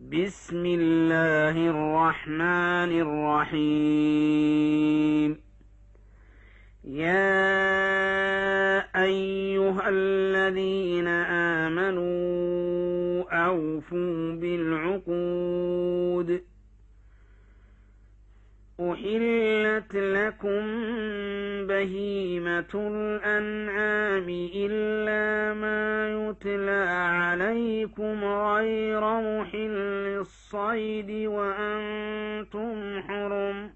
بسم الله الرحمن الرحيم. يا أيها الذين آمنوا أوفوا بالعقود. أحلت لكم بهيمة الأنعام إلا ما يتلى عليكم غير محل الصيد وأنتم حرم.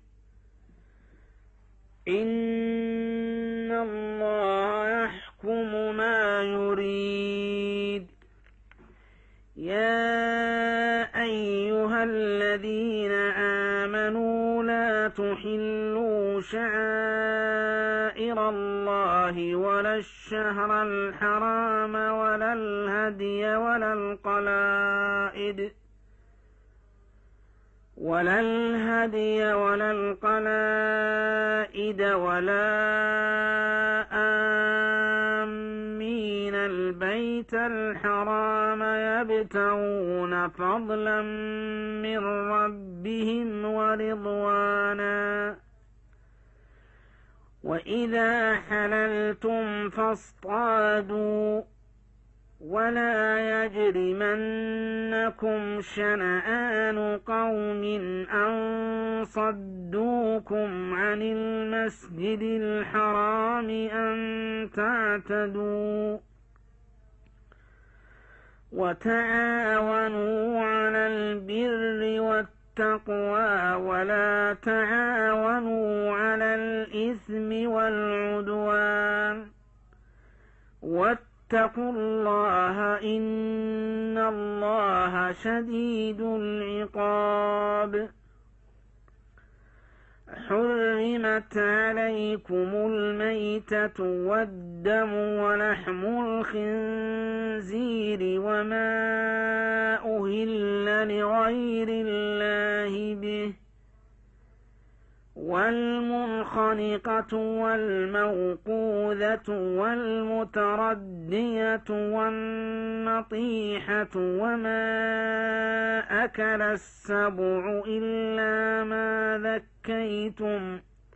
إن الله يحكم ما يريد. يا أيها الذين آمنوا لا تحلوا شعائر الله ولا الشهر الحرام ولا الهدي ولا القلائد ولا آمين البيت الحرام يبتغون فضلا من ربهم ورضوانا. وإذا حللتم فاصطادوا ولا يجرمنكم شنآن قوم أن صدوكم عن المسجد الحرام أن تعتدوا. وتعاونوا على البر والتقوى ولا تعاونوا على الإثم والعدوان. واتقوا الله إن الله شديد العقاب. حرمت عليكم الميتة والدم ولحم الخنزير وما أهل لغير الله به والمنخنقة والموقوذة والمتردية والنطيحة وما أكل السبع إلا ما ذكيتم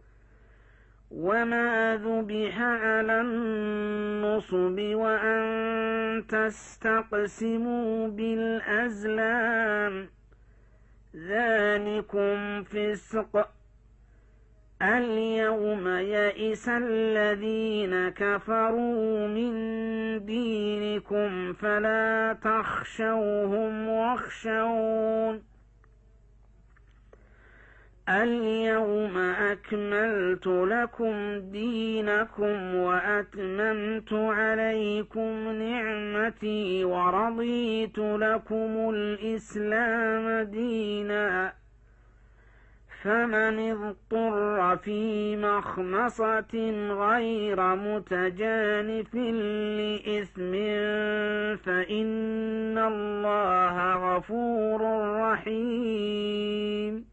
وما ذبح على النصب وأن تستقسموا بالأزلام ذلكم فسق. اليوم يئس الذين كفروا من دينكم فلا تخشوهم واخشون. اليوم أكملت لكم دينكم وأتممت عليكم نعمتي ورضيت لكم الإسلام دينا. فمن اضطر في مخمصة غير متجانف لإثم فإن الله غفور رحيم.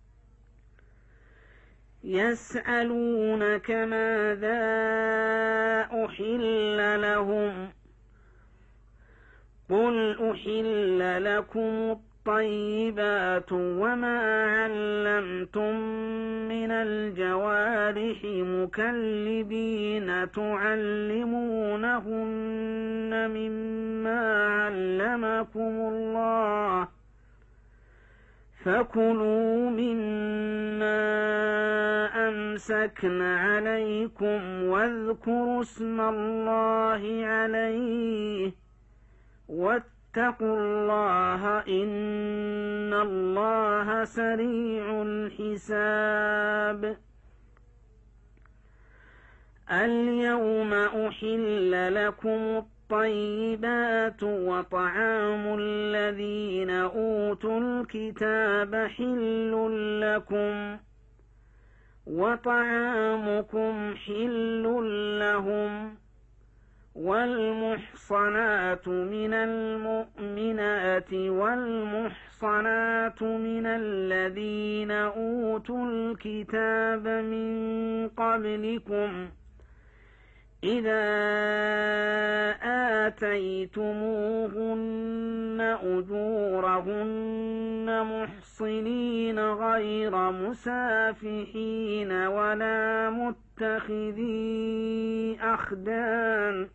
يسألونك ماذا أحل لهم قل أحل لكم الطيبات وما علمتم من الجوارح مكلبين تعلمونهن مما علمكم الله فكلوا مما أمسكن عليكم واذكروا اسم الله عليه واتقوا الله إن الله سريع الحساب. اليوم أحل لكم الطيبات وطعام الذين أوتوا الكتاب حل لكم وطعامكم حل لهم. والمحصنات من المؤمنات والمحصنات من الذين أوتوا الكتاب من قبلكم إذا آتيتموهن أجورهن محصنين غير مسافحين ولا متخذي أخدان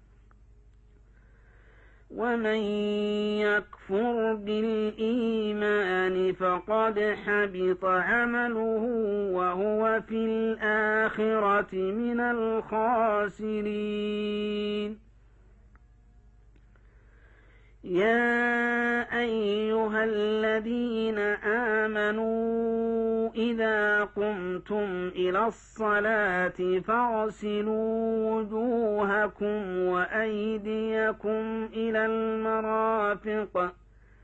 ومن يكفر بالإيمان فقد حبط عمله وهو في الآخرة من الخاسرين. يا أيها الذين آمنوا إذا قمتم إلى الصلاة فاغسلوا وجوهكم وأيديكم إلى المرافق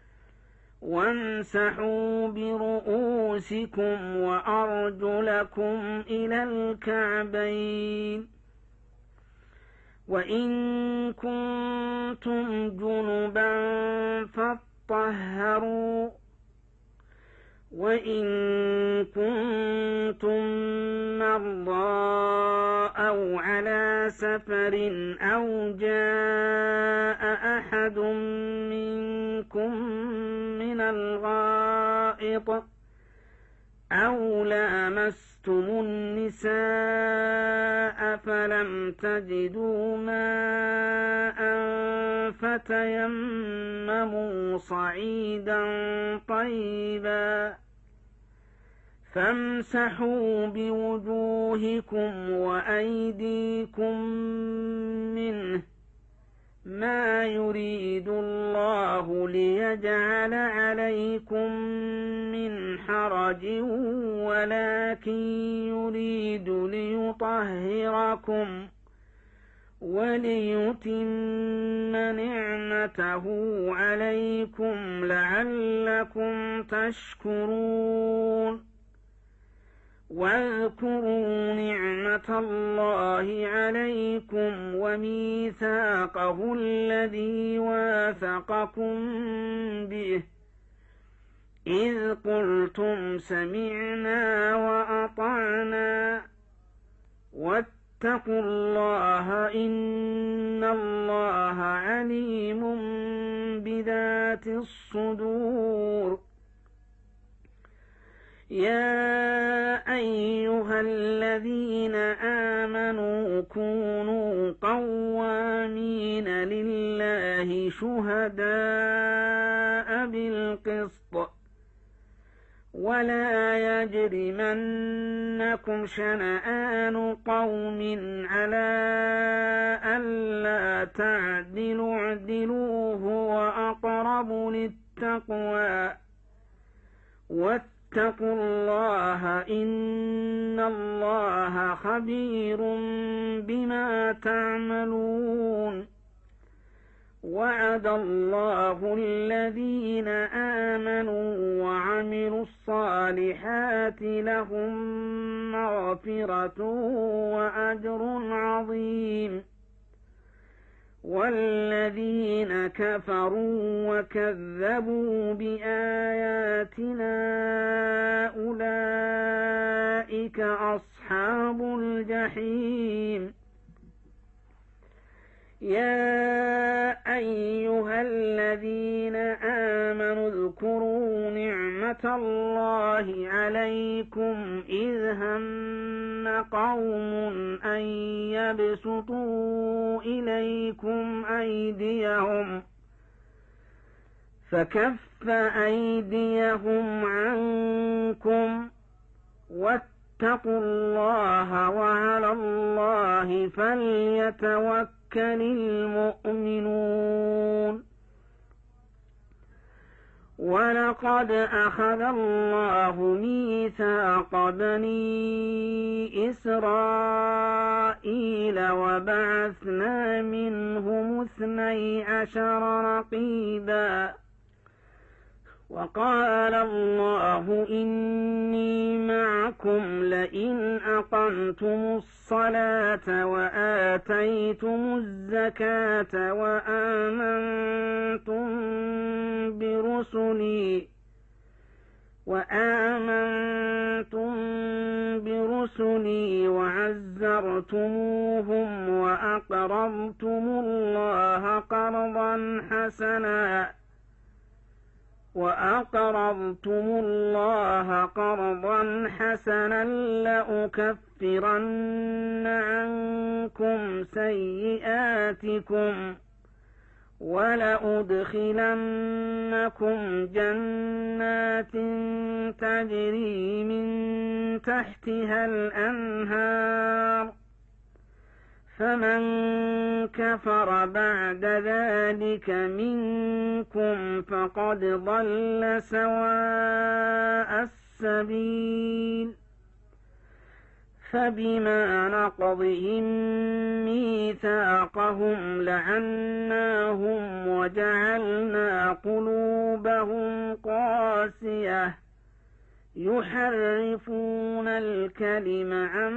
وامسحوا برؤوسكم وأرجلكم إلى الكعبين وإن كنتم جنبا فاطهروا وإن كنتم مرضى أو على سفر أو جاء أحد منكم من الغائط أو لامستم النساء فلم تجدوا ماء فتيمموا صعيدا طيبا فامسحوا بوجوهكم وأيديكم منه ما يريد الله ليجعل عليكم من حرج ولكن يريد ليطهركم وليتم نعمته عليكم لعلكم تشكرون. واذكروا نعمة الله عليكم وميثاقه الذي واثقكم به إذ قلتم سمعنا وأطعنا واتقوا الله إن الله عليم بذات الصدور. يا أيها الذين آمنوا كونوا قوامين لله شهداء بالقسط ولا يجرمنكم شنآن قوم على ألا تعدلوا اعدلوا هو أقرب للتقوى واتقوا الله إن الله خبير بما تعملون. وعد الله الذين آمنوا وعملوا الصالحات لهم مغفرة وأجر عظيم والذين كفروا وكذبوا بآياتنا أولئك أصحاب الجحيم. يا أيها الذين آمنوا اذكروا نعمة الله عليكم إذ هم قوم أن يبسطوا إليكم أيديهم فكف أيديهم عنكم واتقوا الله وعلى الله فليتوكل المؤمنون. ولقد أخذ الله ميثاق بني إسرائيل وبعثنا منهم 12 رقيبا وقال الله إني معكم لئن أقمتم الصلاة وآتيتم الزكاة وآمنتم برسلي وعزرتموهم وأقرضتم الله قرضا حسنا وأقرضتم الله قرضا حسنا لأكفرن عنكم سيئاتكم ولأدخلنكم جنات تجري من تحتها الأنهار فمن كفر بعد ذلك منكم فقد ضل سواء السبيل فبما نقضهم ميثاقهم لعناهم وجعلنا قلوبهم قاسية يحرفون الكلم عن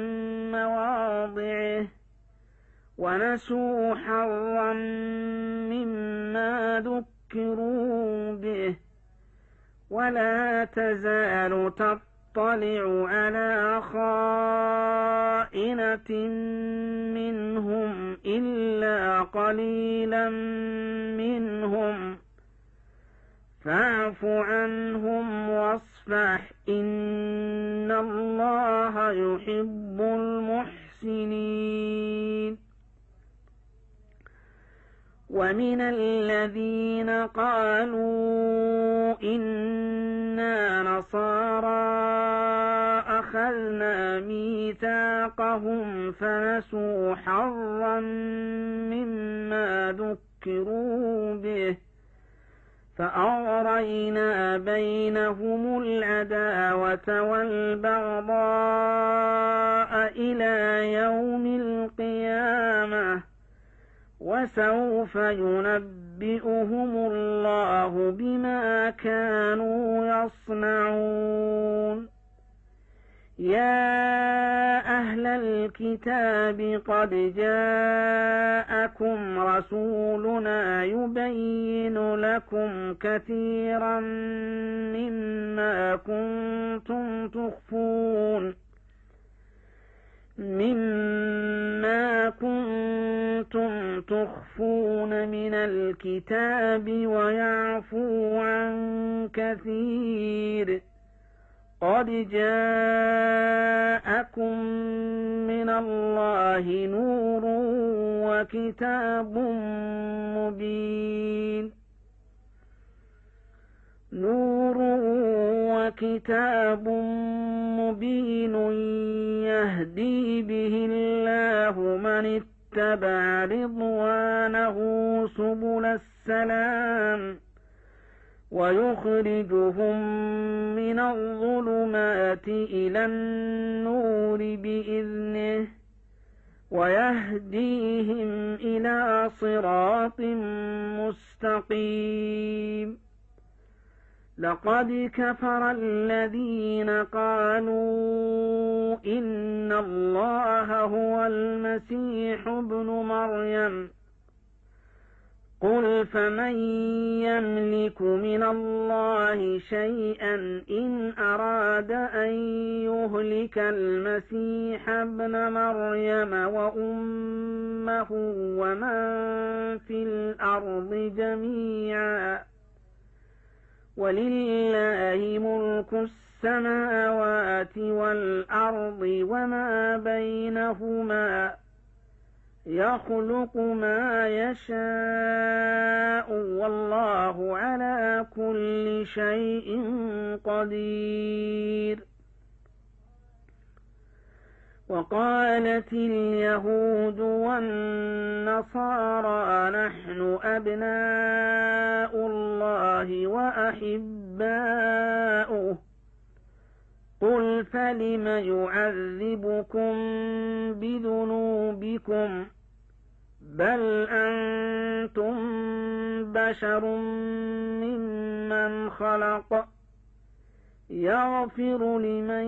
مواضعه ونسوا حظا مما ذكروا به ولا تزال تطلع على خائنة منهم إلا قليلا منهم فاعف عنهم واصفح إن الله يحب المحسنين ومن الذين قالوا إنا نصارى أخذنا ميثاقهم فنسوا حظا مما ذكروا به فأغرينا بينهم العداوة والبغضاء إلى يوم القيامة وسوف ينبئهم الله بما كانوا يصنعون يا أهل الكتاب قد جاءكم رسولنا يبين لكم كثيرا مما كنتم تخفون من الكتاب ويعفو عن كثير قد جاءكم من الله نور وكتاب مبين يهدي به الله من اتبع رضوانه سبل السلام ويخرجهم من الظلمات إلى النور بإذنه ويهديهم إلى صراط مستقيم لقد كفر الذين قالوا إن الله هو المسيح ابن مريم قل فمن يملك من الله شيئا إن أراد أن يهلك المسيح ابن مريم وأمه ومن في الأرض جميعا ولله ملك السماوات والأرض وما بينهما يخلق ما يشاء والله على كل شيء قدير وقالت اليهود والنصارى نحن أبناء الله وأحباؤه قل فلم يعذبكم بذنوبكم بل أنتم بشر ممن خلق يغفر لمن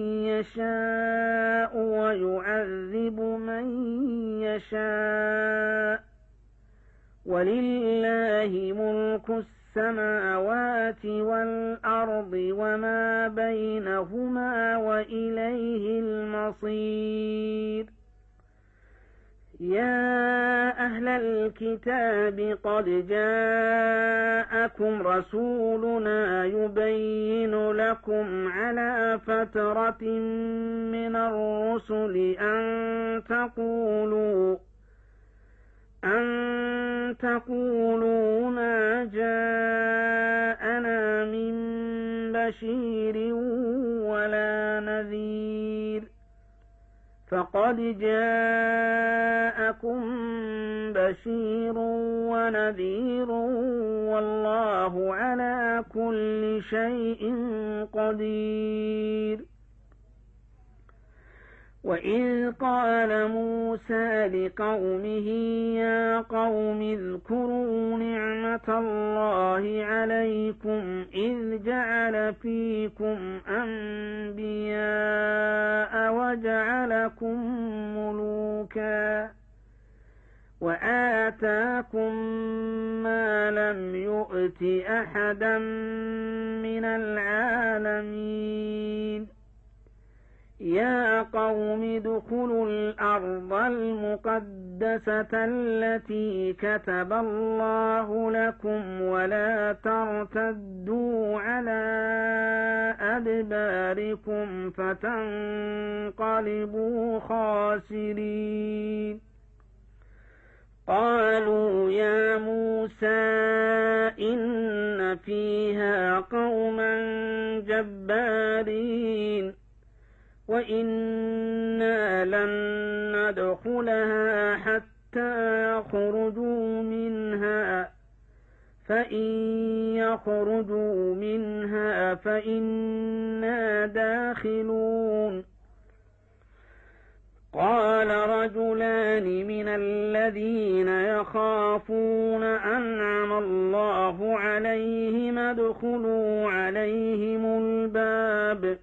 يشاء ويعذب من يشاء ولله ملك السماوات والأرض وما بينهما وإليه المصير يا أهل الكتاب قد جاءكم رسولنا يبين لكم على فترة من الرسل أن تقولوا ما جاءنا من بشير ولا نذير فقد جاءكم بشير ونذير والله على كل شيء قدير. وإذ قال موسى لقومه يا قوم اذكروا نعمة الله عليكم إذ جعل فيكم أنبياء وجعلكم ملوكا وآتاكم ما لم يؤت أحدا من العالمين. يا قوم ادخلوا الأرض المقدسة التي كتب الله لكم ولا ترتدوا على أدباركم فتنقلبوا خاسرين. قالوا يا موسى إن فيها قوما جبارين وإنا لن ندخلها حتى يخرجوا منها فإن يخرجوا منها فإنا داخلون. قال رجلان من الذين يخافون أنعم الله عليهم ادخلوا عليهم الباب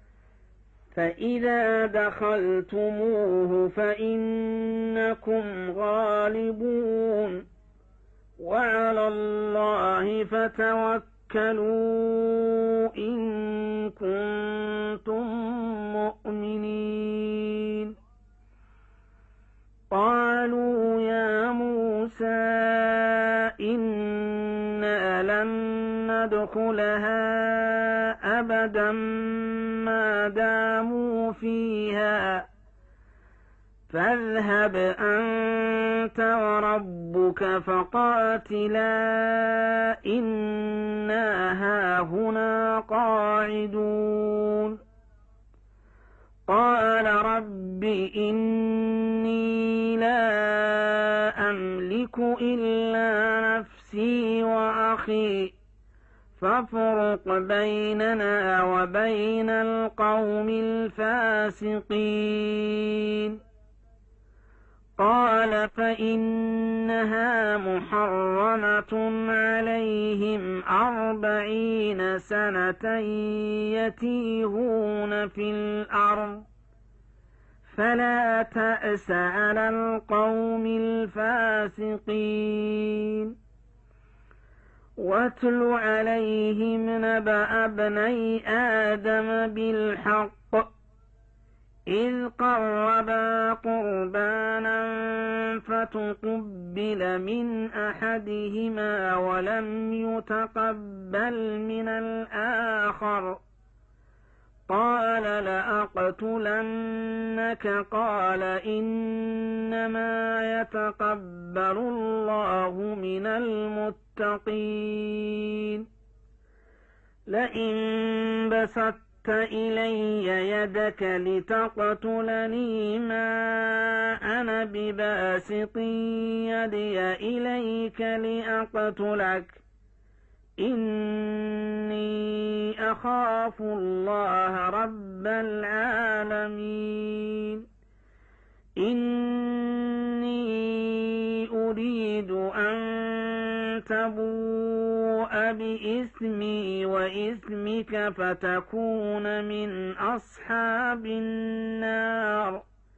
فإذا دخلتموه فإنكم غالبون وعلى الله فتوكلوا إن كنتم مؤمنين. قالوا يا موسى إنا لن ندخلها أبدا ما داموا فيها فاذهب أنت وربك فقاتلا إنا هاهنا قاعدون. قال رب إني لا أملك إلا نفسي وأخي فافرق بيننا وبين القوم الفاسقين. قال فإنها محرمة عليهم 40 سنة يتيهون في الأرض فلا تأس على القوم الفاسقين. واتل عليهم نبأ ابني آدم بالحق إذ قربا قربانا فتقبل من أحدهما ولم يتقبل من الآخر قال لأقتلنك قال إنما يتقبل الله من المتقين. لئن بسطت إلي يدك لتقتلني ما أنا بباسط يدي إليك لأقتلك إني أخاف الله رب العالمين. إني أريد أن تبوء بإثمي وإثمك فتكون من أصحاب النار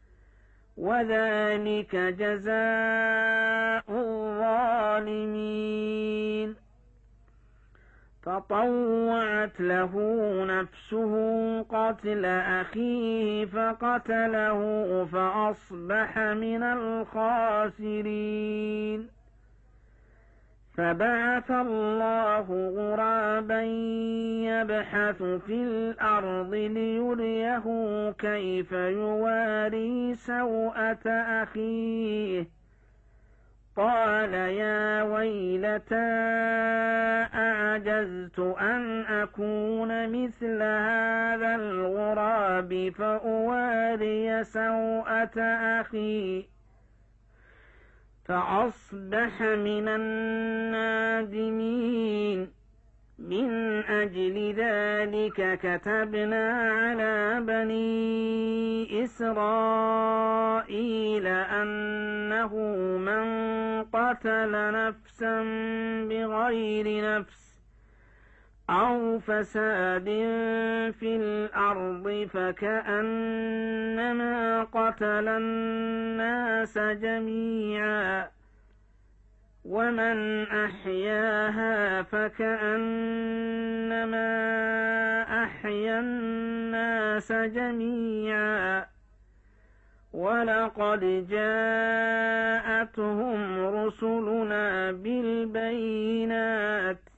وذلك جزاء الظالمين. فطوعت له نفسه قتل أخيه فقتله فأصبح من الخاسرين. فبعث الله غرابا يبحث في الأرض ليريه كيف يواري سوءة أخيه قال يا ويلتى أعجزت أن أكون مثل هذا الغراب فأواري سوءة أخي فأصبح من النادمين. من أجل ذلك كتبنا على بني إسرائيل أنه من قتل نفسا بغير نفس أو فساد في الأرض فكأنما قتل الناس جميعا ومن أحياها فكأنما أحيا الناس جميعا ولقد جاءتهم رسلنا بالبينات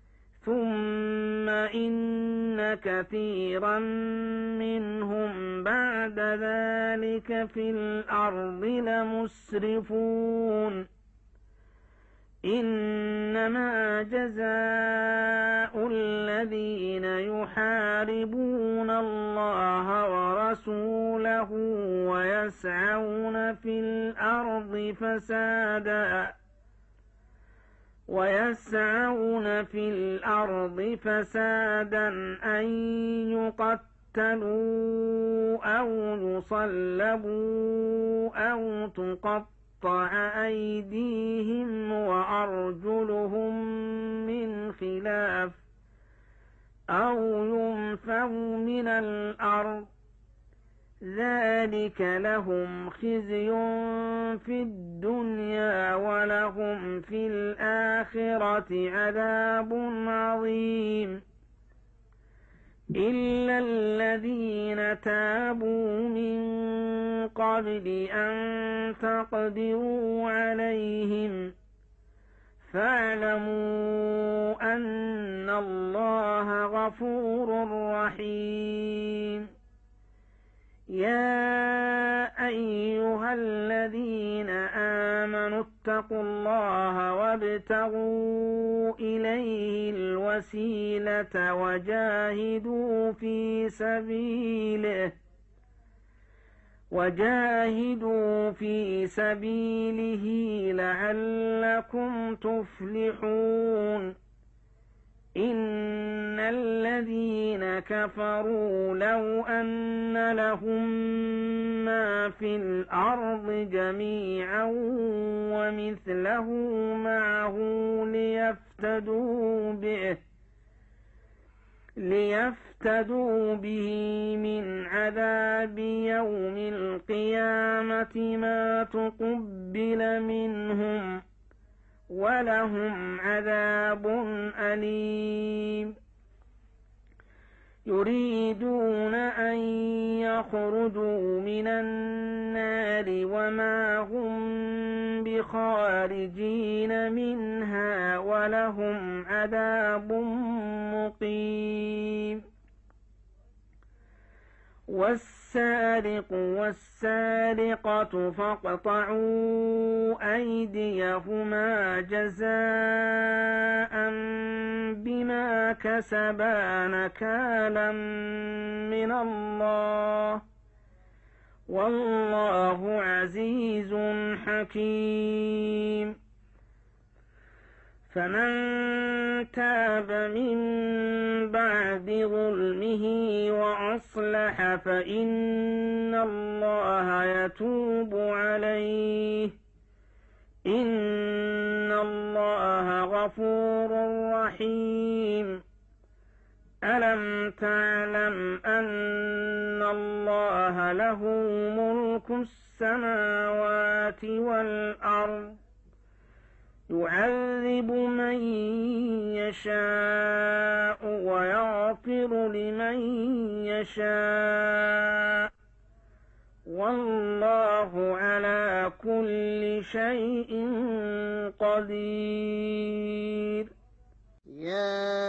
ثم إن كثيرا منهم بعد ذلك في الأرض لمسرفون. إنما جزاء الذين يحاربون الله ورسوله ويسعون في الأرض فسادا أن يقتلوا أو يصلبوا أو تقطع أيديهم وأرجلهم من خلاف أو ينفوا من الأرض ذلك لهم خزي في الدنيا ولهم في الآخرة عذاب عظيم. إلا الذين تابوا من قبل أن تقدروا عليهم فاعلموا أن الله غفور رحيم. يا أيها الذين آمنوا اتقوا الله وابتغوا إليه الوسيلة وجاهدوا في سبيله لعلكم تفلحون. إن الذين كفروا لو أن لهم ما في الأرض جميعا ومثله معه ليفتدوا به من عذاب يوم القيامة ما تقبل منهم ولهم عذاب أليم. يريدون أن يخرجوا من النار وما هم بخارجين منها ولهم عذاب مقيم. والسارق والسارقة فاقطعوا أيديهما جزاء بما كسبا نكالا من الله والله عزيز حكيم. فمن تاب من بعد ظلمه وأصلح فإن الله يتوب عليه إن الله غفور رحيم. ألم تعلم أن الله له ملك السماوات والأرض يعذب من يشاء ويغفر لمن يشاء والله على كل شيء قدير. يا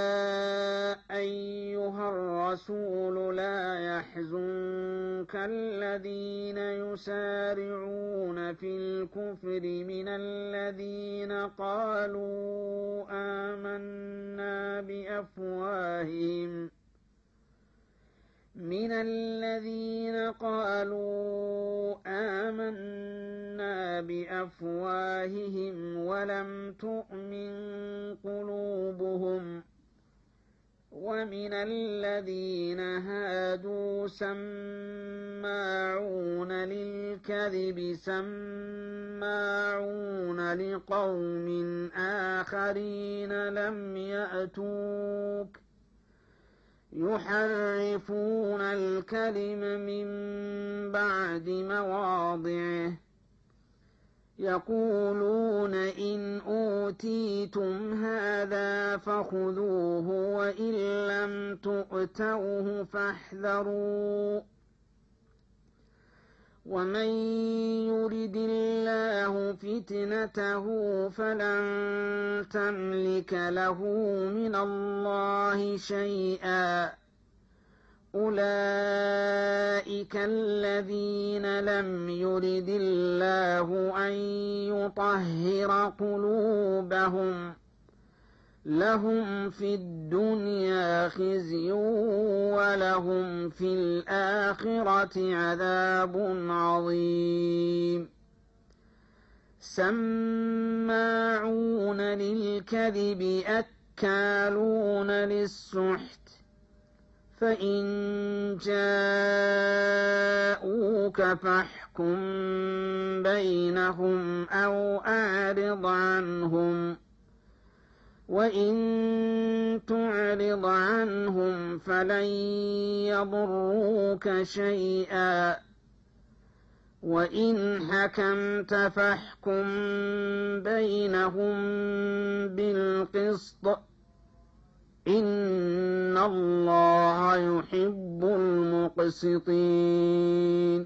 أيها الرسول لا يحزنك الذين يسارعون في الكفر من الذين قالوا آمنا بأفواههم ولم تؤمن قلوبهم ومن الذين هادوا سماعون للكذب سماعون لقوم آخرين لم يأتوك يحرفون الكلم من بعد مواضعه يقولون إن أوتيتم هذا فخذوه وإن لم تؤتوه فاحذروا ومن يرد الله فتنته فلن تملك له من الله شيئا أولئك الذين لم يرد الله أن يطهر قلوبهم لهم في الدنيا خزي ولهم في الآخرة عذاب عظيم سماعون للكذب أكالون للسحت فإن جاءوك فاحكم بينهم أو أعرض عنهم وإن تعرض عنهم فلن يضروك شيئا وإن حكمت فاحكم بينهم بالقسط إن الله يحب المقسطين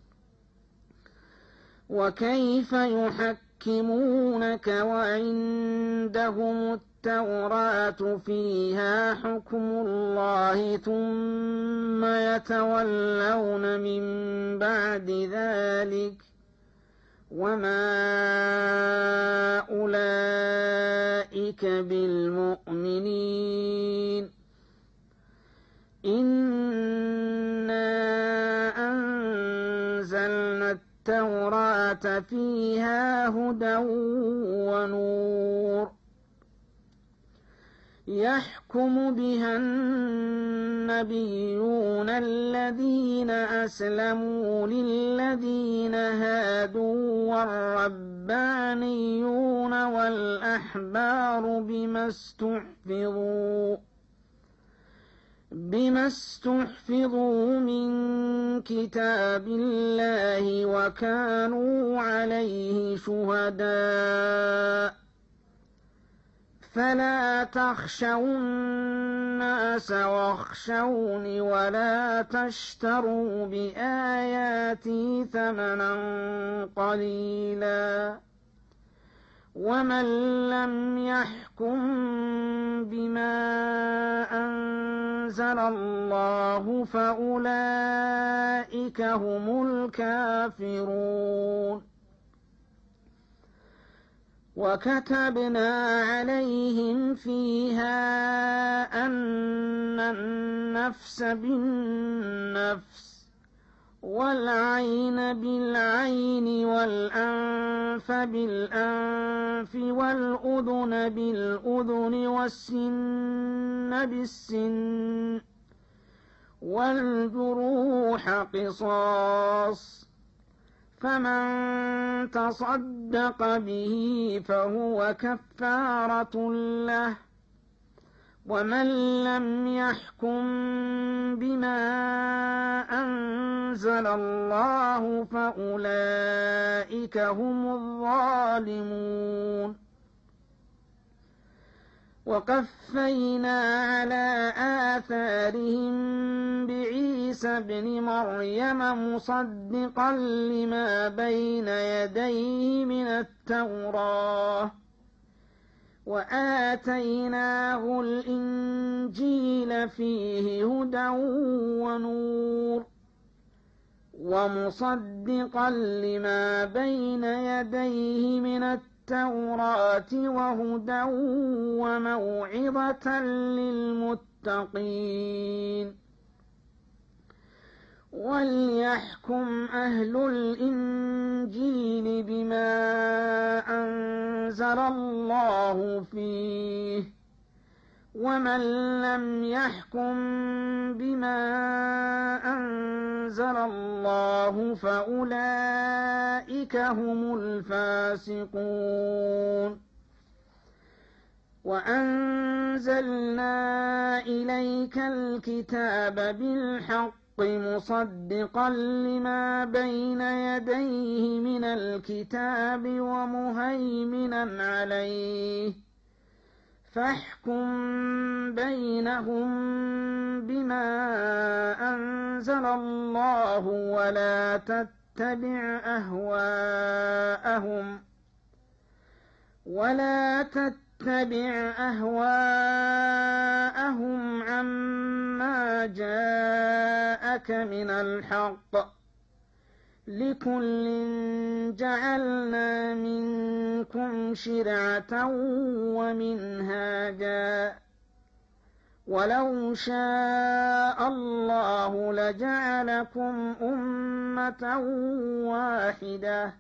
وكيف يحكمونك وعندهم التوراة فيها حكم الله ثم يتولون من بعد ذلك وما أولئك بالمؤمنين إنا أنزلنا التوراة فيها هدى ونور يحكم بها النبيون الذين أسلموا للذين هادوا والربانيون والأحبار بما استحفظوا من كتاب الله وكانوا عليه شهداء فلا تخشوا الناس واخشوني ولا تشتروا بآياتي ثمنا قليلا ومن لم يحكم بما أنزل الله فأولئك هم الكافرون وكتبنا عليهم فيها أن النفس بالنفس والعين بالعين والأنف بالأنف والأذن بالأذن والسن بالسن والجروح قصاص فمن تصدق به فهو كفارة له ومن لم يحكم بما أنزل الله فأولئك هم الظالمون وقفينا على آثارهم بعيسى ابن مريم مصدقا لما بين يديه من التوراة وآتيناه الإنجيل فيه هدى ونور ومصدقا لما بين يديه من التوراة وهدى وموعظة للمتقين وليحكم أهل الإنجيل بما أنزل الله فيه ومن لم يحكم بما أنزل الله فأولئك هم الفاسقون وأنزلنا إليك الكتاب بالحق مصدقا لما بين يديه من الكتاب ومهيمنا عليه فاحكم بينهم بما أنزل الله ولا تتبع أهواءهم عما جاءك من الحق لكل جعلنا منكم شرعة ومنهاجا ولو شاء الله لجعلكم أمة واحدة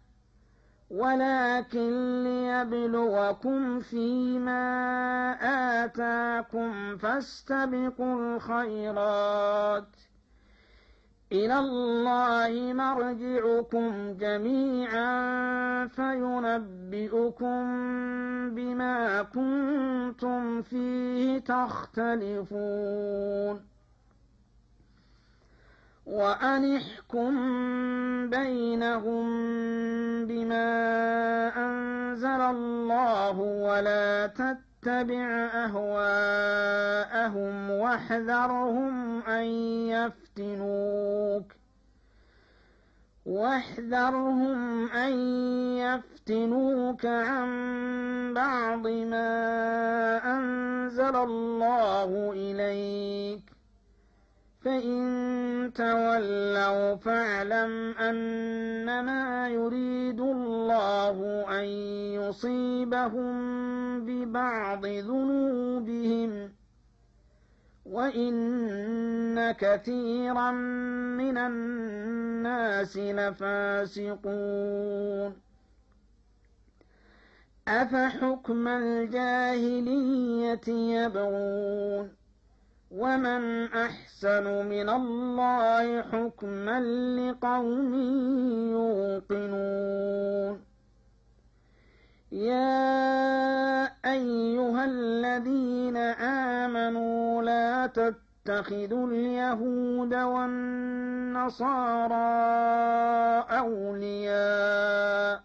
ولكن ليبلوكم فيما آتاكم فاستبقوا الخيرات إلى الله مرجعكم جميعا فينبئكم بما كنتم فيه تختلفون وأن احكم بينهم بما أنزل الله ولا تتبع أهواءهم واحذرهم أن يفتنوك عن بعض ما أنزل الله إليك فإن تولوا فاعلم أنما يريد الله أن يصيبهم ببعض ذنوبهم وإن كثيرا من الناس لفاسقون أفحكم الجاهلية يبغون ومن أحسن من الله حكما لقوم يوقنون يا أيها الذين آمنوا لا تتخذوا اليهود والنصارى أولياء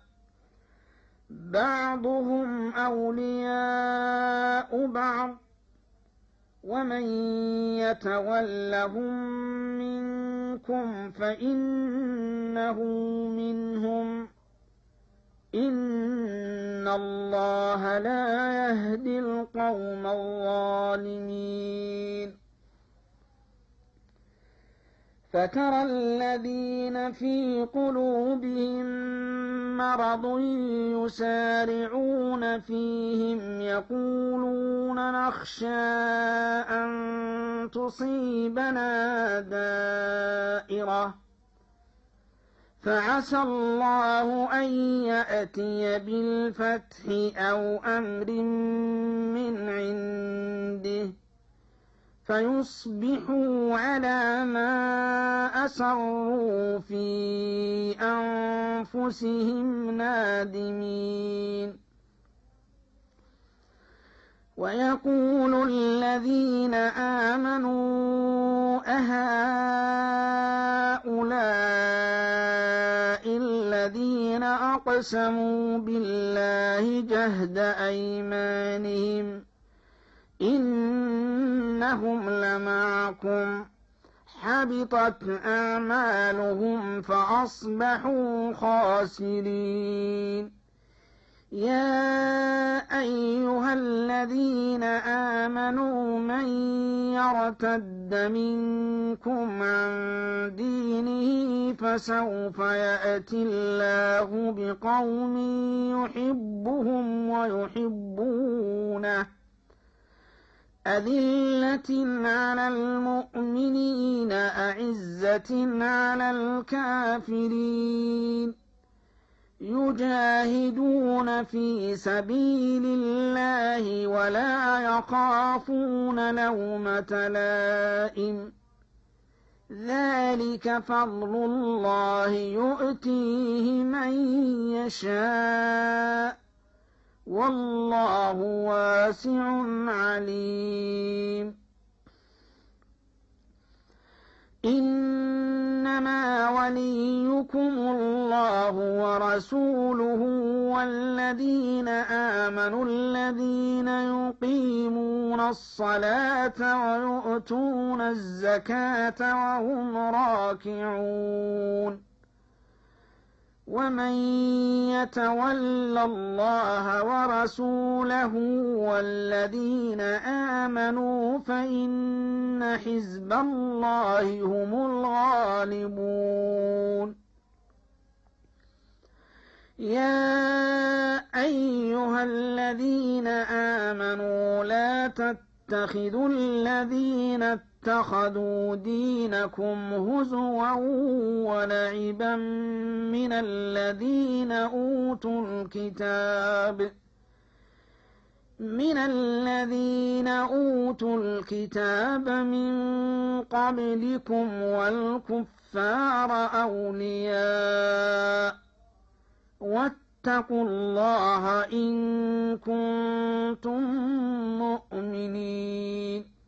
بعضهم أولياء بعض ومن يتولهم منكم فإنه منهم إن الله لا يهدي القوم الظالمين فترى الذين في قلوبهم مرض يسارعون فيهم يقولون نخشى أن تصيبنا دائرة فعسى الله أن يأتي بالفتح أو أمر من عنده فيصبحوا على ما أسروا في أنفسهم نادمين ويقول الذين آمنوا أهؤلاء الذين أقسموا بالله جهد أيمانهم إنهم لمعكم حبطت أعمالهم فأصبحوا خاسرين. يا أيها الذين آمنوا من يرتد منكم عن دينه فسوف يأتي الله بقوم يحبهم ويحبونه أذلة على المؤمنين أعزة على الكافرين يجاهدون في سبيل الله ولا يخافون لومة لائم ذلك فضل الله يؤتيه من يشاء والله واسع عليم. إنما وليكم الله ورسوله والذين آمنوا الذين يقيمون الصلاة ويؤتون الزكاة وهم راكعون ومن يتول الله ورسوله والذين آمنوا فإن حزب الله هم الغالبون. يا أيها الذين آمنوا لا تتخذوا الذين اتخذوا دينكم هزوا ولعبا من الذين أوتوا الكتاب من قبلكم والكفار أولياء واتقوا الله إن كنتم مؤمنين.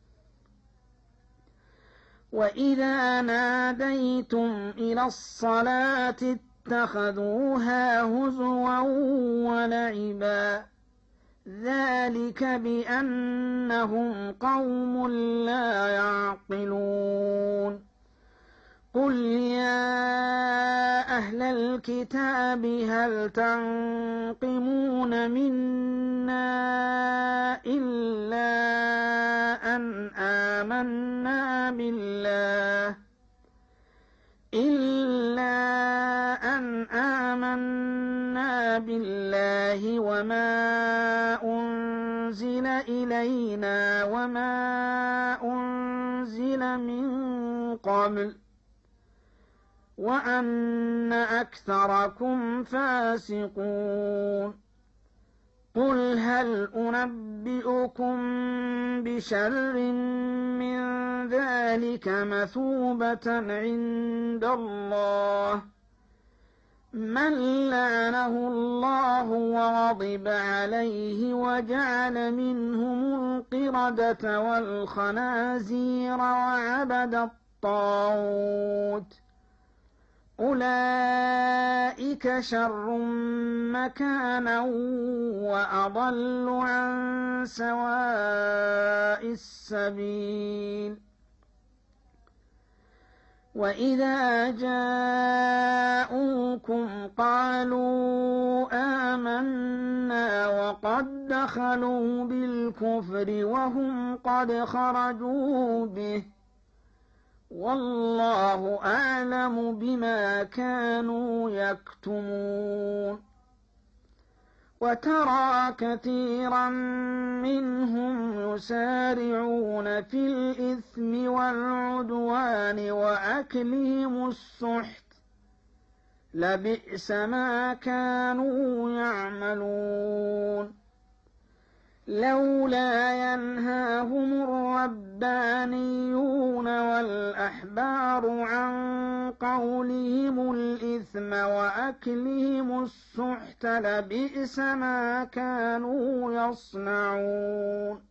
وإذا ناديتم إلى الصلاة اتخذوها هزوا ولعبا ذلك بأنهم قوم لا يعقلون. قل يا أهل الكتاب هل تنقمون منا إلا أن آمنا بالله وما أنزل إلينا وما أنزل من قبل وأن أكثركم فاسقون. قل هل أنبئكم بشر من ذلك مثوبة عند الله من لعنه الله وغضب عليه وجعل منهم القردة والخنازير وعبد الطاغوت أولئك شر مكانا وأضل عن سواء السبيل. وإذا جاءوكم قالوا آمنا وقد دخلوا بالكفر وهم قد خرجوا به والله أعلم بما كانوا يكتمون. وترى كثيرا منهم يسارعون في الإثم والعدوان وأكلهم السحت لبئس ما كانوا يعملون. لولا ينهاهم الربانيون والأحبار عن قولهم الإثم وأكلهم السحت لبئس ما كانوا يصنعون.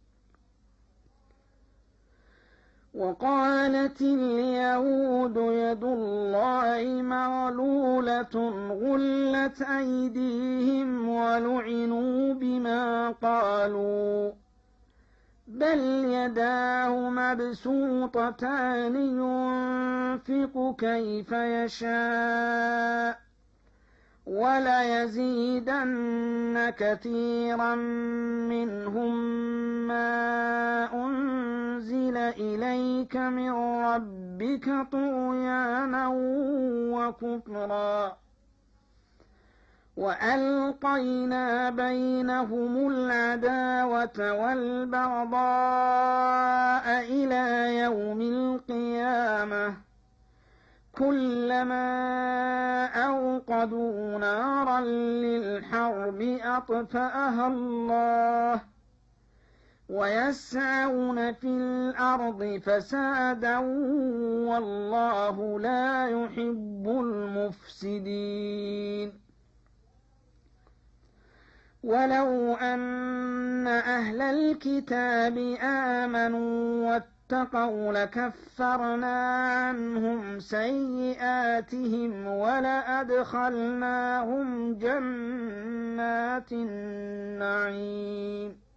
وقالت اليهود يد الله مغلولة غلت أيديهم ولعنوا بما قالوا بل يداه مبسوطتان ينفق كيف يشاء وليزيدن كثيرا منهم ما أنزل إليك من ربك طغيانا وكفرا وألقينا بينهم العداوة والبغضاء إلى يوم القيامة كلما أوقدوا نارا للحرب أطفأها الله ويسعون في الأرض فسادا والله لا يحب المفسدين ولو أن أهل الكتاب آمنوا واتقوا لكفرنا عنهم سيئاتهم ولأدخلناهم جنات النعيم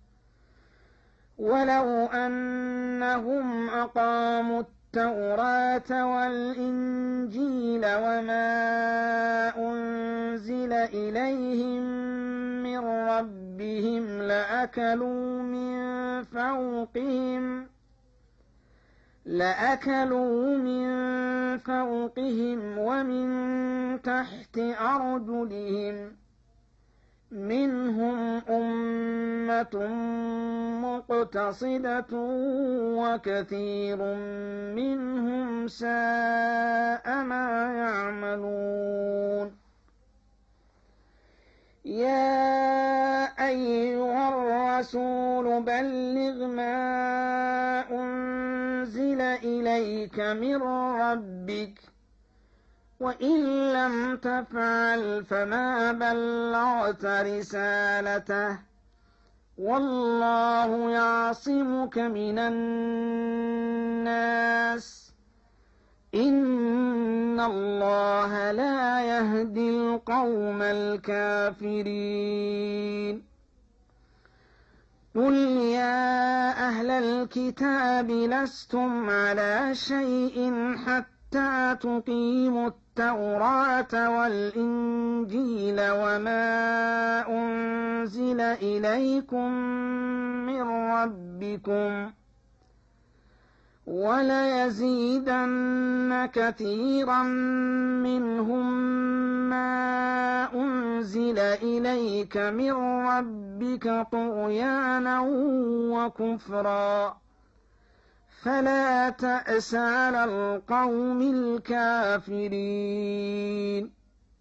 ولو أنهم أقاموا التوراة والإنجيل وما أنزل إليهم من ربهم لأكلوا من فوقهم ومن تحت أرجلهم منهم أمة مقتصدة وكثير منهم ساء ما يعملون يا أيها الرسول بلغ ما أنزل إليك من ربك وإن لم تفعل فما بلغت رسالته والله يعصمك من الناس إن الله لا يهدي القوم الكافرين قل يا أهل الكتاب لستم على شيء حتى تقيموا التوراة والإنجيل وما أنزل إليكم من ربكم وليزيدن كثيرا منهم ما أنزل إليك من ربك طغيانا وكفرا فلا تأس على القوم الكافرين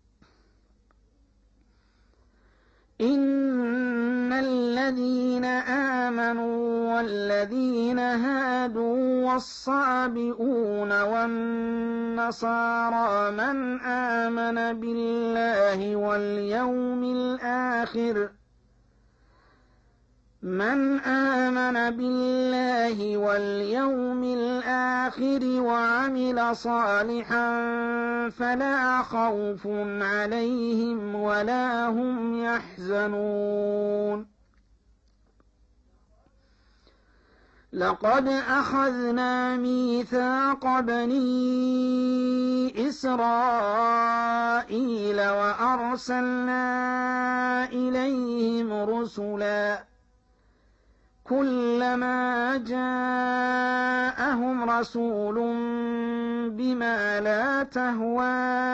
إن الذين آمنوا والذين هادوا والصابئون والنصارى من آمن بالله واليوم الآخر وعمل صالحا فلا خوف عليهم ولا هم يحزنون لقد أخذنا ميثاق بني إسرائيل وأرسلنا إليهم رسلا كلما جاءهم رسول بما لا تهوى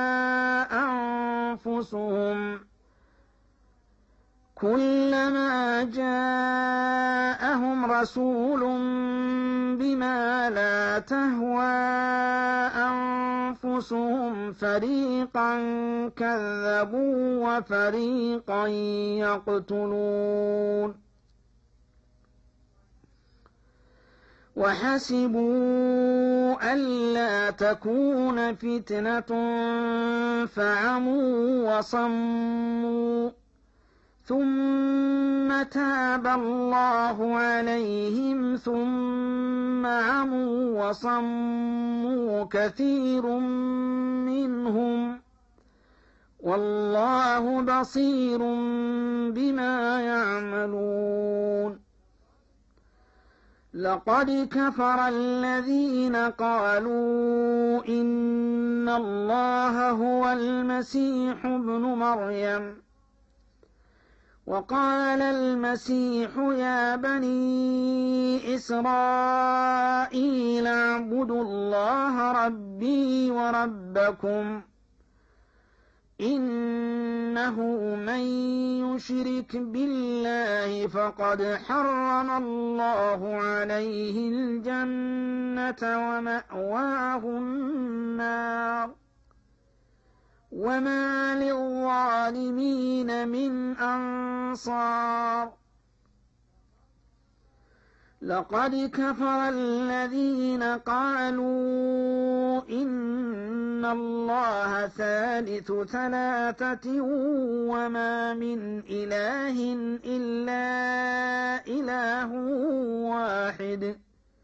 أنفسهم فريقا كذبوا وفريقا يقتلون وحسبوا ألا تكون فتنة فعموا وصموا ثم تاب الله عليهم ثم عموا وصموا كثير منهم والله بصير بما يعملون لقد كفر الذين قالوا إن الله هو المسيح ابن مريم وقال المسيح يا بني إسرائيل اعبدوا الله ربي وربكم إنه من يشرك بالله فقد حرم الله عليه الجنة ومأواه النار وما للظالمين من أنصار لقد كفر الذين قالوا إن الله ثالث ثلاثة وما من إله إلا إله واحد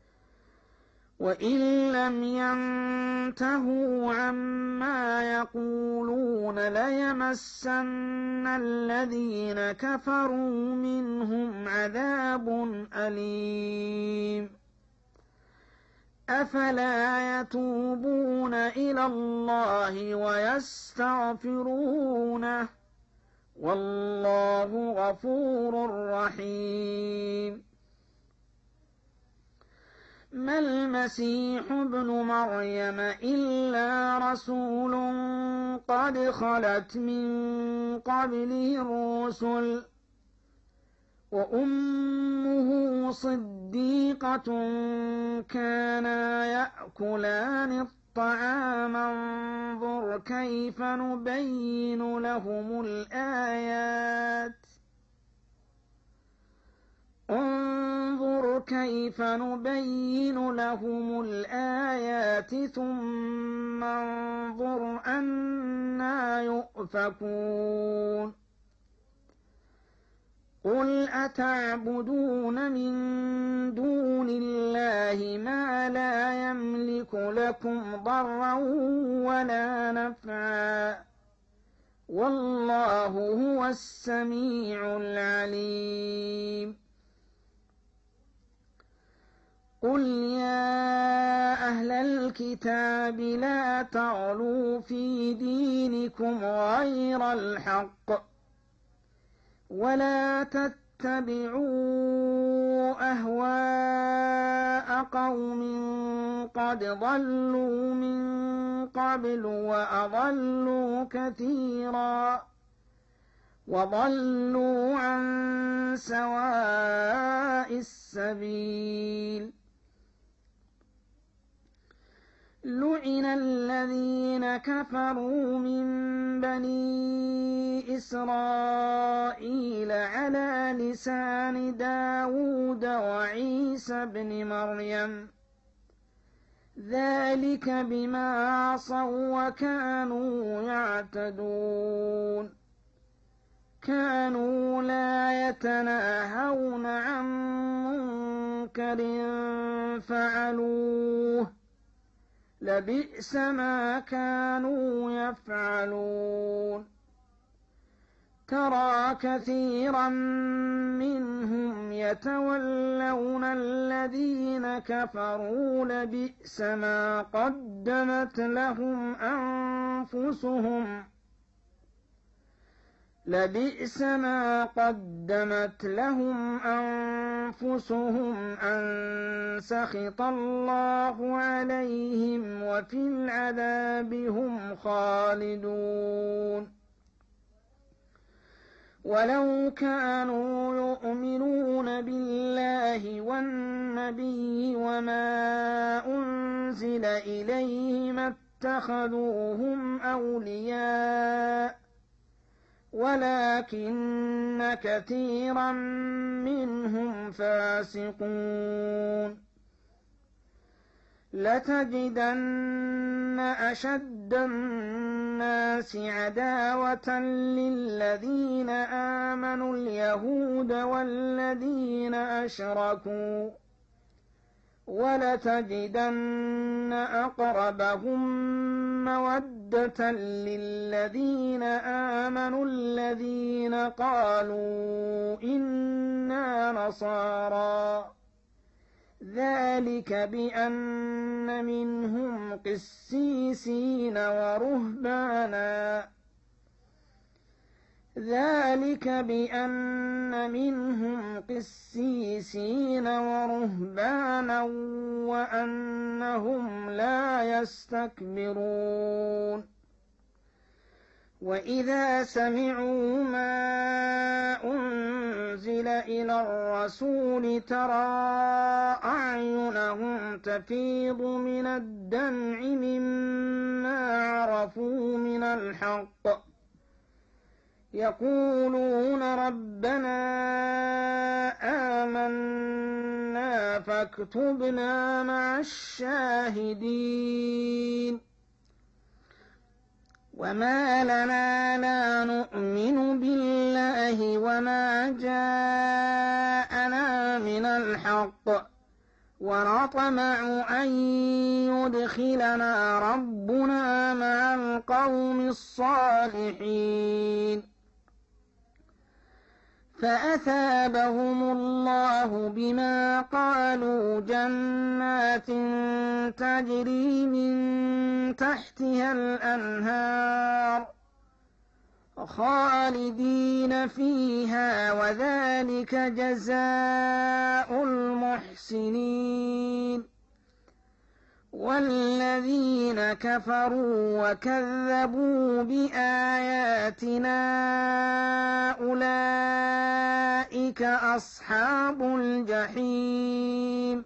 وإن لم ينتهوا عما يقولون ليمسن الذين كفروا منهم عذاب أليم أفلا يتوبون إلى الله ويستغفرونه والله غفور رحيم ما المسيح ابن مريم إلا رسول قد خلت من قبله الرسل وأمه صديقة كانا يأكلان الطعام انظر كيف نبين لهم الآيات انظر كيف نبين لهم الآيات ثم انظر أنى يؤفكون قل أتعبدون من دون الله ما لا يملك لكم ضرا ولا نفعا والله هو السميع العليم قل يا أهل الكتاب لا تغلوا في دينكم غير الحق ولا تتبعوا أهواء قوم قد ضلوا من قبل وأضلوا كثيرا وضلوا عن سواء السبيل لعن الذين كفروا من بني إسرائيل على لسان داود وعيسى بن مريم ذلك بما عصوا وكانوا يعتدون كانوا لا يتناهون عن منكر فعلوه لبئس ما كانوا يفعلون ترى كثيرا منهم يتولون الذين كفروا لبئس ما قدمت لهم أنفسهم لبئس ما قدمت لهم أنفسهم أن سخط الله عليهم وفي العذاب هم خالدون ولو كانوا يؤمنون بالله والنبي وما أنزل إليه ما اتخذوهم أولياء ولكن كثيرا منهم فاسقون لتجدن أشد الناس عداوة للذين آمنوا اليهود والذين أشركوا ولتجدن أقربهم مودة للذين آمنوا الذين قالوا إنا نصارى ذلك بأن منهم قسيسين ورهبانا وأنهم لا يستكبرون وإذا سمعوا ما أنزل إلى الرسول ترى أعينهم تفيض من الدمع مما عرفوا من الحق يقولون ربنا آمنا فاكتبنا مع الشاهدين وما لنا لا نؤمن بالله وما جاءنا من الحق ونطمع أن يدخلنا ربنا مع القوم الصالحين فأثابهم الله بما قالوا جنات تجري من تحتها الأنهار خالدين فيها وذلك جزاء المحسنين والذين كفروا وكذبوا بآياتنا أولئك أصحاب الجحيم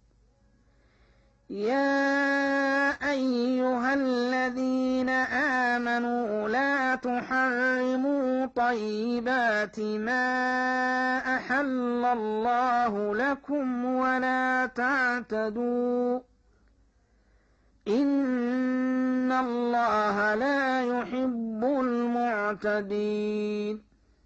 يا أيها الذين آمنوا لا تحرموا طيبات ما أحل الله لكم ولا تعتدوا إن الله لا يحب المعتدين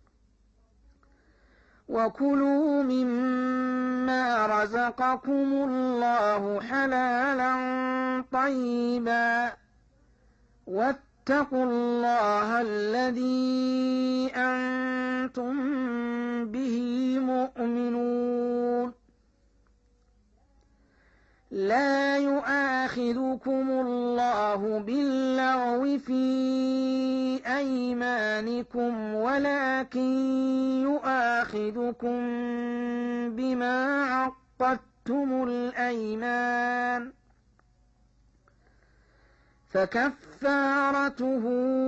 وكلوا مما رزقكم الله حلالا طيبا واتقوا الله الذي أنتم به مؤمنون لا يؤاخذكم الله باللغو في أيمانكم ولكن يؤاخذكم بما عقدتم الأيمان فكفارته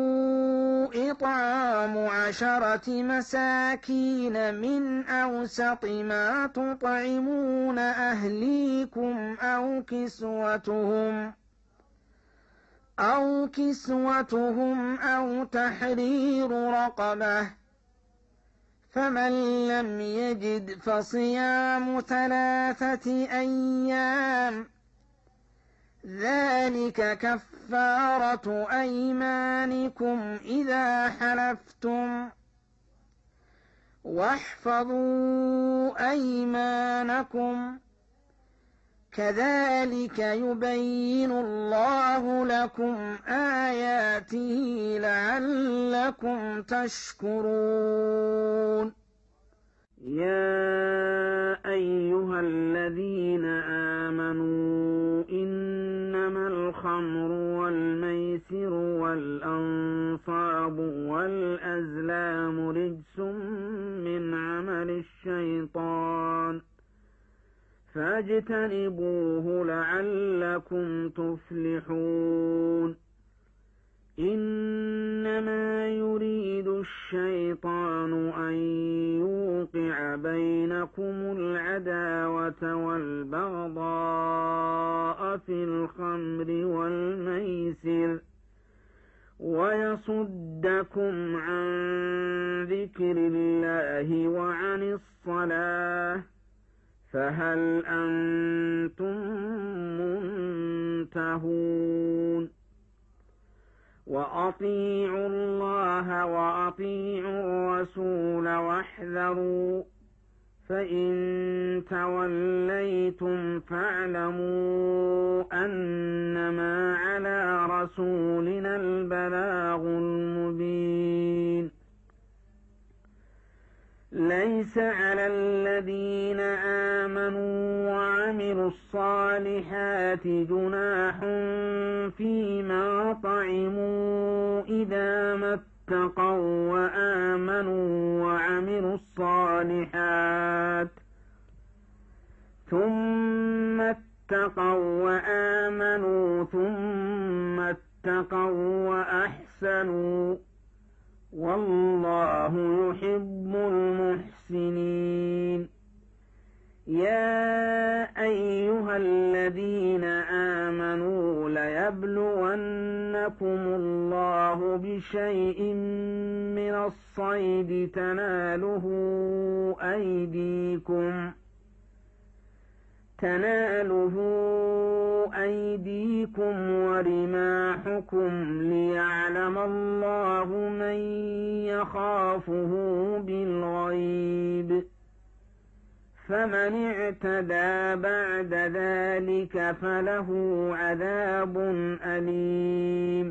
إطعام 10 مساكين من أوسط ما تطعمون أهليكم أو كسوتهم أو تحرير رقبة فمن لم يجد فصيام 3 أيام ذلك كفارة أيمانكم إذا حلفتم واحفظوا أيمانكم كذلك يبين الله لكم آياته لعلكم تشكرون يا أيها الذين آمنوا إنما الخمر والميسر والأنصاب والأزلام رجس من عمل الشيطان فاجتنبوه لعلكم تفلحون إنما يريد الشيطان أن يوقع بينكم العداوة والبغضاء في الخمر والميسر ويصدكم عن ذكر الله وعن الصلاة فهل أنتم منتهون وأطيعوا الله وأطيعوا الرسول واحذروا فإن توليتم فاعلموا أنما على رسولنا البلاغ المبين ليس على الذين آمنوا وعملوا الصالحات جناح فيما طعموا إذا ما اتقوا وآمنوا وعملوا الصالحات ثم اتقوا وآمنوا ثم اتقوا وأحسنوا والله يحب المحسنين. يا أيها الذين آمنوا ليبلونكم الله بشيء من الصيد تناله أيديكم ورماحكم ليعلم الله من يخافه بالغيب فمن اعتدى بعد ذلك فله عذاب أليم.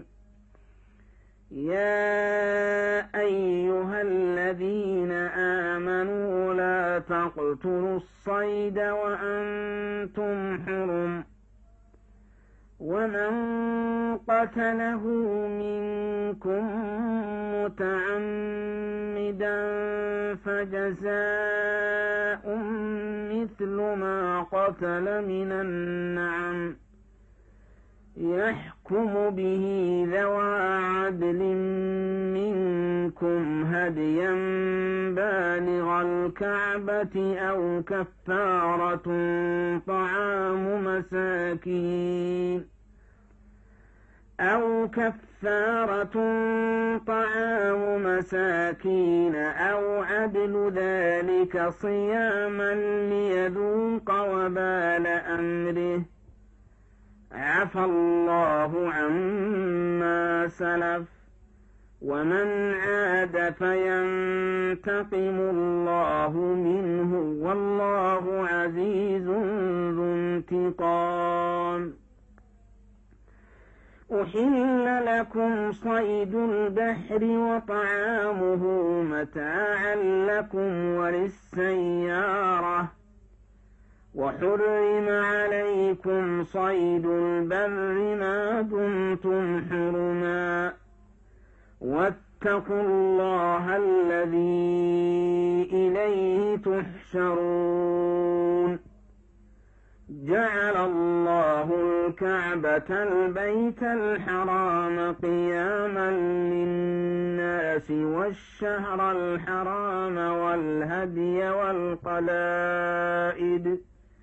يا أيها الذين آمنوا لا تقتلوا الصيد وأنتم حرم ومن قتله منكم متعمدا فجزاء مثل ما قتل من النعم يحكم به ذوى عدل منكم هديا بالغ الكعبة أو كفارة طعام مساكين أو عدل ذلك صياما ليذوق وبال أمره عفى الله عما سلف ومن عاد فينتقم الله منه والله عزيز ذو انتقام. أحل لكم صيد البحر وطعامه متاعا لكم وللسيارة وحرم عليكم صيد البر ما دمتم حرما واتقوا الله الذي إليه تحشرون. جعل الله الكعبة البيت الحرام قياما للناس والشهر الحرام والهدي والقلائد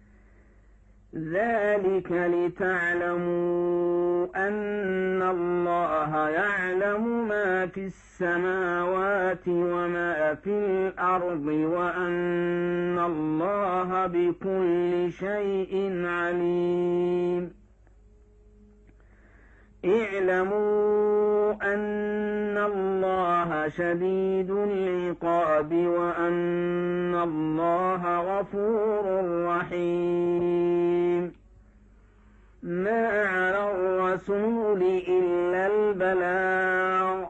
ذلك لتعلموا أن الله يعلم ما في السماوات وما في الأرض وأن الله بكل شيء عليم. اعلموا أن الله شديد العقاب وأن الله غفور رحيم. ما على الرسول إلا البلاغ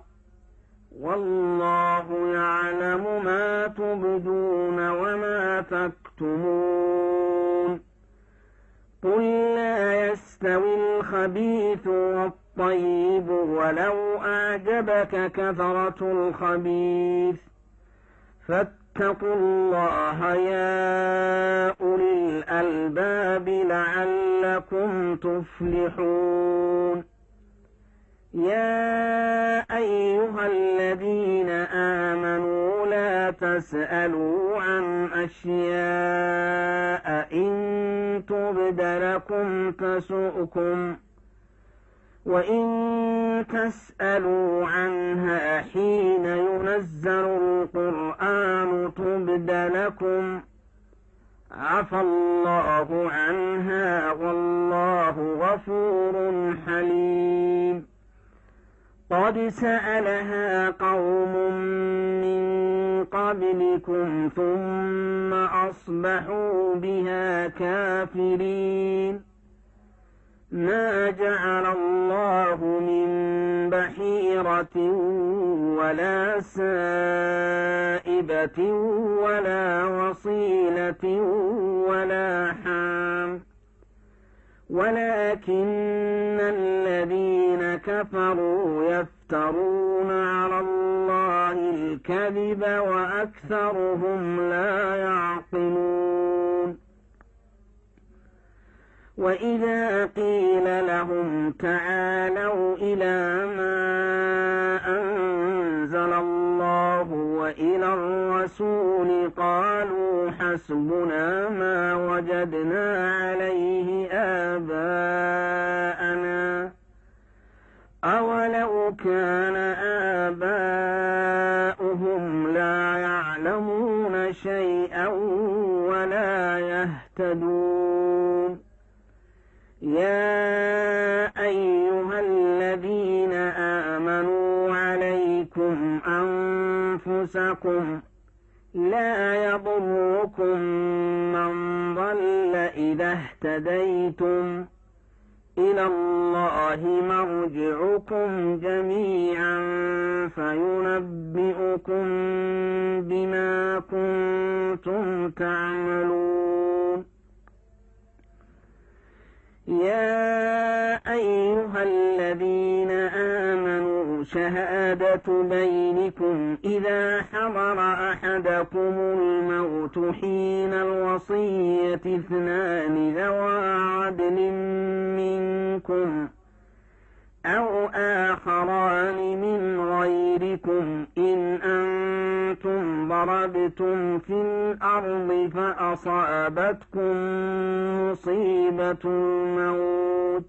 والله يعلم ما تبدون وما تكتمون. قل لا يستوي الخبيث والطيب ولو أعجبك كثرة الخبيث فاتقوا الله يا أولي الألباب لعلكم تفلحون. يا أيها الذين آمنوا لا تسألوا عن أشياء إن تبد لكم تسؤكم وإن تسألوا عنها حين ينزل القرآن تبد لكم عفى الله عنها والله غفور حليم. قد سألها قوم من قبلكم ثم أصبحوا بها كافرين. ما جعل الله من بحيرة ولا سائبة ولا وصيلة ولا حام ولكن الذين كفروا يفترون على الله الكذب وأكثرهم لا يعقلون. وإذا قيل لهم تعالوا إلى ما أنزل الله وإلى الرسول قالوا حسبنا ما وجدنا عليه آباءنا أولو كان آباؤهم لا يعلمون شيئا ولا يهتدون. يا أيها الذين آمنوا عليكم أنفسكم لا يضركم من ضل إذا اهتديتم إلى الله مرجعكم جميعا فينبئكم بما كنتم تعملون. يا أيها الذين آمنوا شهادة بينكم إذا حضر أحدكم الموت حين الوصية اثنان ذوى عدل منكم أو آخران من غيركم إن أنتم ضربتم في الأرض فأصابتكم مصيبة الموت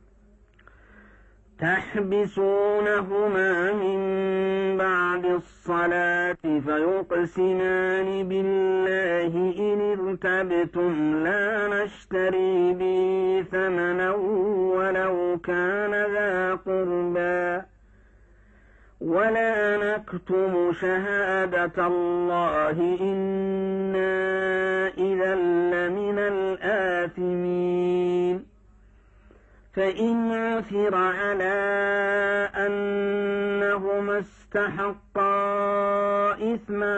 تحبسونهما من بعد الصلاة فيقسمان بالله إن ارتبتم لا نشتري به ثمنا ولو كان ذا قربى ولا نكتم شهادة الله إنا إذا لمن الآثمين. فإن عثر على أنهما استحقا إثما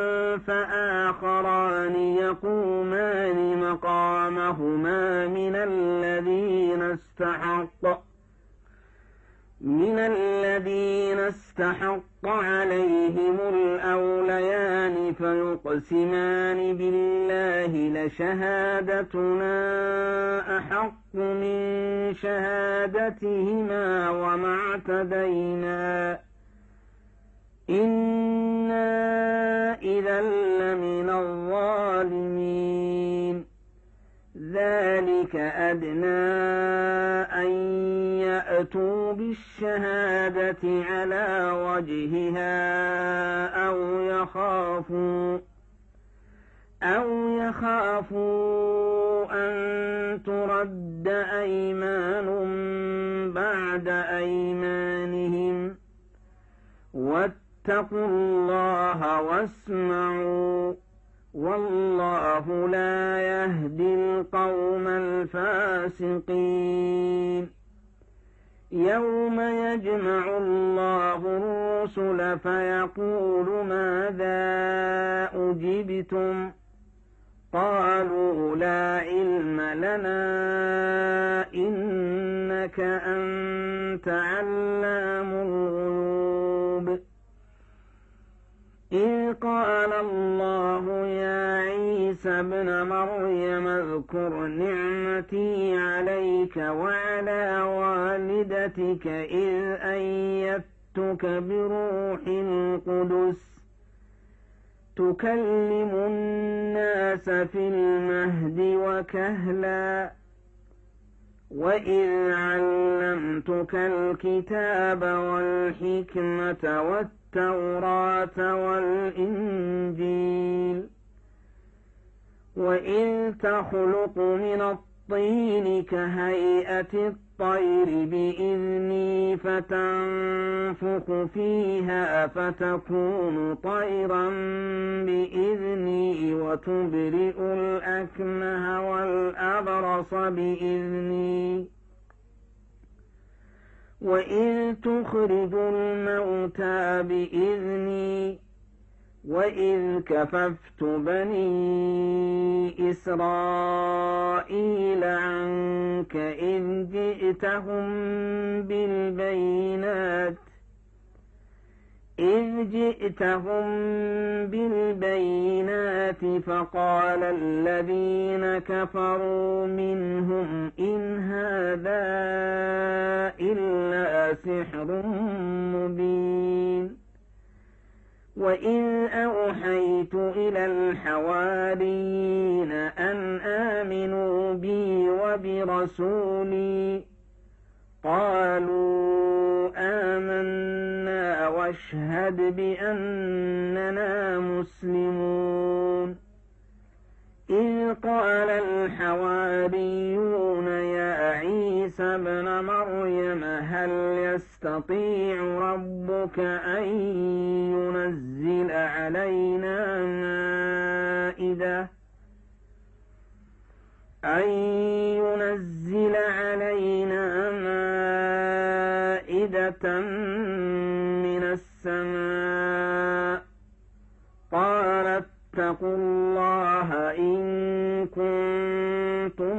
فآخران يقومان مقامهما من الذين استحق عليهم الأوليان فيقسمان بالله لشهادتنا أحق من شهادتهما وما اعتدينا إنا إذا لمن الظالمين. ذلك أدنى أن يأتوا بالشهادة على وجهها أو يخافوا أن ترد أيمان بعد أيمانهم واتقوا الله واسمعوا والله لا يهدي القوم الفاسقين. يوم يجمع الله الرسل فيقول ماذا أجبتم قالوا لا علم لنا إنك أنت علام الغيوب. إذ قال الله يا عيسى ابن مريم اذكر نعمتي عليك وعلى والدتك إذ أيدتك بروح القدس تكلم الناس في المهد وكهلا وإذ علمتك الكتاب والحكمة والتوراة والإنجيل وإذ تخلق من الطين كهيئة الطير بإذني فتنفخ فيها فتكون طيرا بإذني وتبرئ الأكمه والأبرص بإذني وإذ تخرج الموتى بإذني وإذ كففت بني إسرائيل عنك إذ جئتهم بالبينات فقال الذين كفروا منهم إن هذا إلا سحر مبين وإذ أوحيت إلى الحواريين أن آمنوا بي وبرسولي قالوا آمنا واشهد بأننا مسلمون إذ قال الحواريون يا عيسى ابن مريم هل يستطيع ربك أن ينزل علينا مائدة من السماء قال اتقوا الله إن كنتم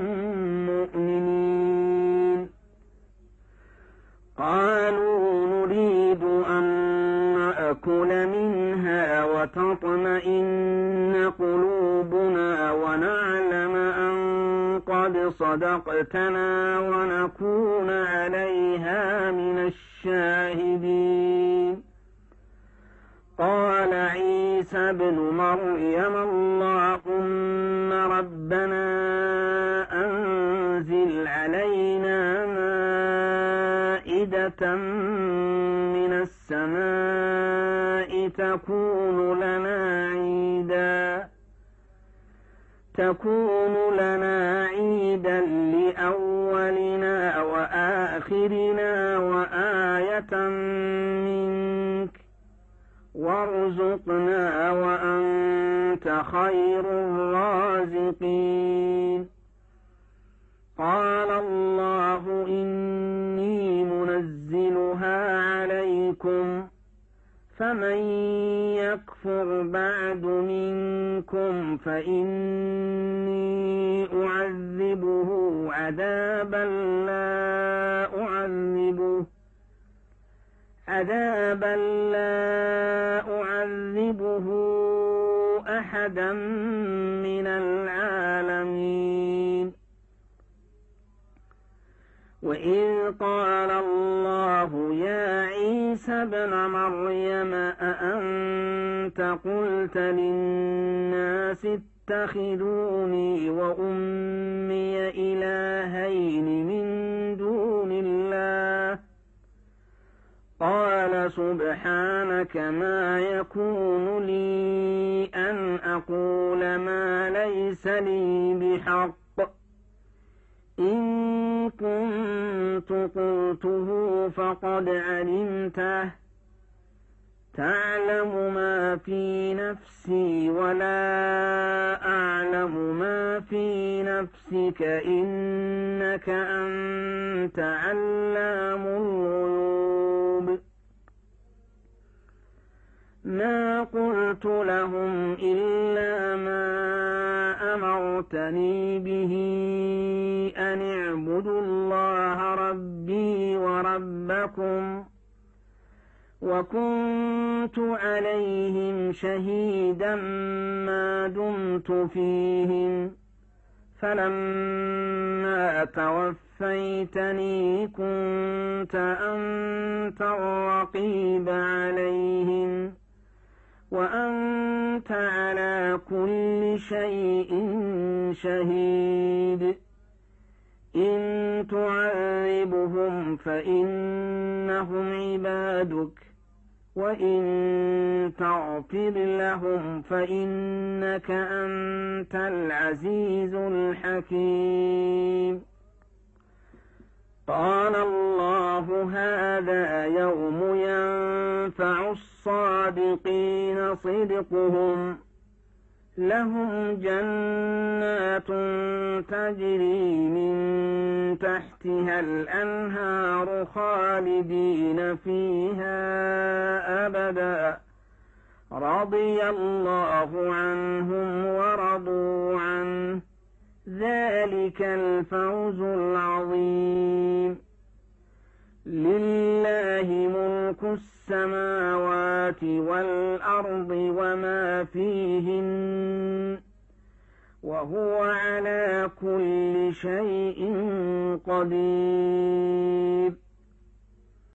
مؤمنين قالوا نريد أن نأكل منها وتطمئن قلوبنا ونعلم أن قد صدقتنا ونكون عليها من الشاهدين قال عيسى ابن مريم اللهم ربنا أنزل علينا مائدة من السماء تكون لنا عيدا لأولنا وآخرنا وآية منك وارزقنا وأنت خير الرازقين قال الله إني منزلها عليكم فمن يكفر بعد منكم فإني أعذبه عذابا لا أعذبه أحدا من العالمين وإذ قال الله يا عيسى ابن مريم أأنت قلت للناس اتخذوني وأمي إلهين من دون الله قال سبحانك ما يكون لي أن أقول ما ليس لي بحق إن كنت قلته فقد علمته تعلم ما في نفسي ولا أعلم ما في نفسك إنك أنت علام الغيوب ما قلت لهم إلا ما أمرتني به أن اعبدوا الله ربي وربكم وكنت عليهم شهيدا ما دمت فيهم فلما توفيتني كنت أنت الرقيب عليهم وأنت على كل شيء شهيد إن تعذبهم فإنهم عبادك وإن تغفر لهم فإنك أنت العزيز الحكيم قال الله هذا يوم ينفع الصادقين صدقهم لهم جنات تجري من تحتها الأنهار خالدين فيها أبدا رضي الله عنهم ورضوا عنه ذلك الفوز العظيم. لله ملك السماوات والأرض وما فيهن وهو على كل شيء قدير.